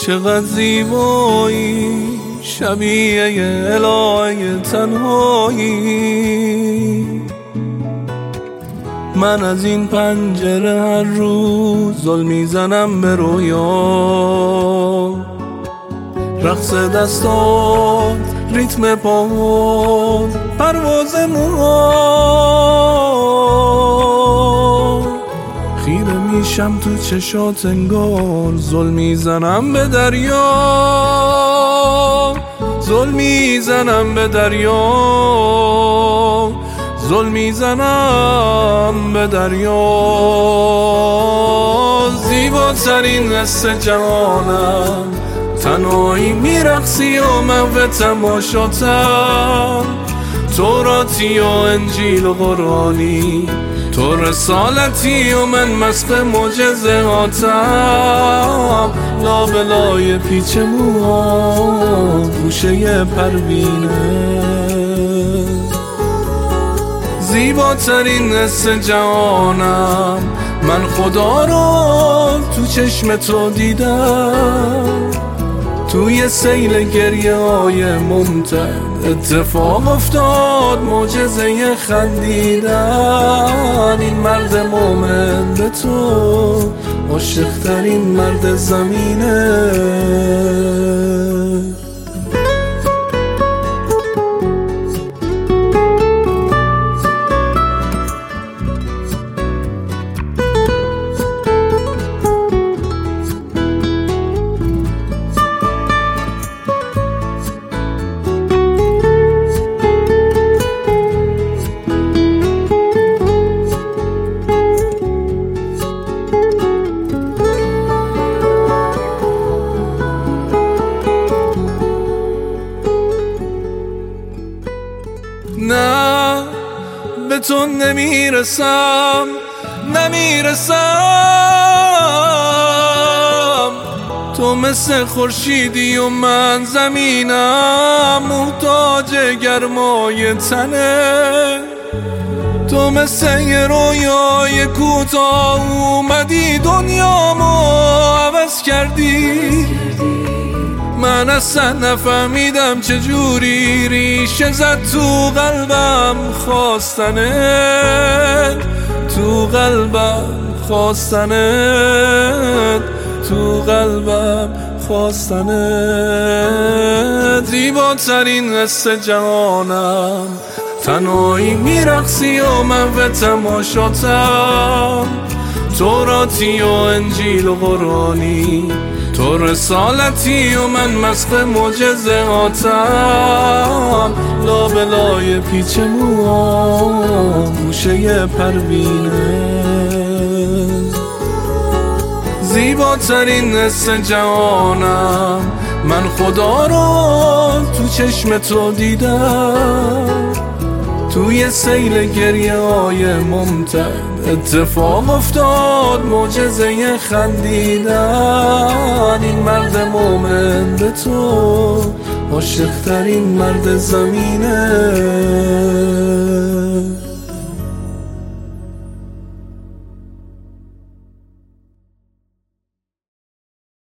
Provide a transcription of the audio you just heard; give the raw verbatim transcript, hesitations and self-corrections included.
چقدر زیبایی، شبیه الهه تنهایی. من از این پنجره هر روز زل میزنم به رویا، رقص دستات، ریتم پاهات، پرواز موها. خیره میشم تو چشات انگار زل میزنم به دریا، زل میزنم به دریا، زل میزنم به دریا. زیباترین قصه جهانم، تنهایی میرقصی و من به تماشاتم. توراتی و انجیل و قرآنی، تو رسالتی و من مسخ معجزهاتم. لابلای پیچ موها، گوشه پروینه. زیباترین قصه جهانم، من خدا رو تو چشم تو دیدم. توی سیل گریه های ممتد اتفاق افتاد، معجزه خندیدن. این مرد مومن به تو عاشق‌ترین مرد زمینه. نه به تو نمیرسم، نمیرسم. تو مثل خورشیدی و من زمینم، محتاج گرمای تنه. تو مثل یه رویای کوتاه اومدی، دنیامو عوض کردی. من اصلا نفهمیدم چجوری ریشه زد تو قلبم خواستنت، تو قلبم خواستنت، تو قلبم خواستنت. زیباترین قصه جهانم، تنهایی میرقصی و من به تماشاتم. توراتی و انجیل و قرآنی، تو رسالتی و من مسخ معجزهاتم. لابلای پیچ موها، گوشه پروینه. زیباترین قصه جهانم، من خدا رو تو چشم تو دیدم. توی سیل گریه های ممتد اتفاق افتاد، معجزه خندیدن. این مرد مومن به تو عاشق‌ترین مرد زمینه.